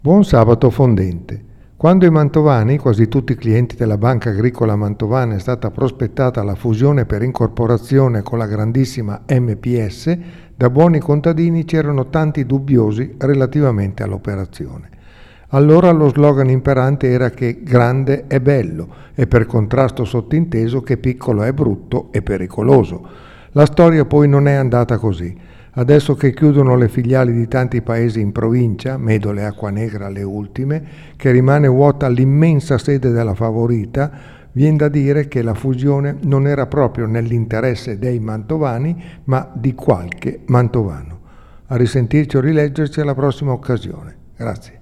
Buon sabato fondente. Quando ai mantovani, quasi tutti clienti della Banca Agricola Mantovana, è stata prospettata la fusione per incorporazione con la grandissima MPS, da buoni contadini c'erano tanti dubbiosi relativamente all'operazione. Allora lo slogan imperante era che grande è bello e per contrasto sottinteso che piccolo è brutto e pericoloso. La storia poi non è andata così. Adesso che chiudono le filiali di tanti paesi in provincia, Medole e Acquanegra le ultime, che rimane vuota l'immensa sede della Favorita, viene da dire che la fusione non era proprio nell'interesse dei mantovani, ma di qualche mantovano. A risentirci o rileggerci alla prossima occasione. Grazie.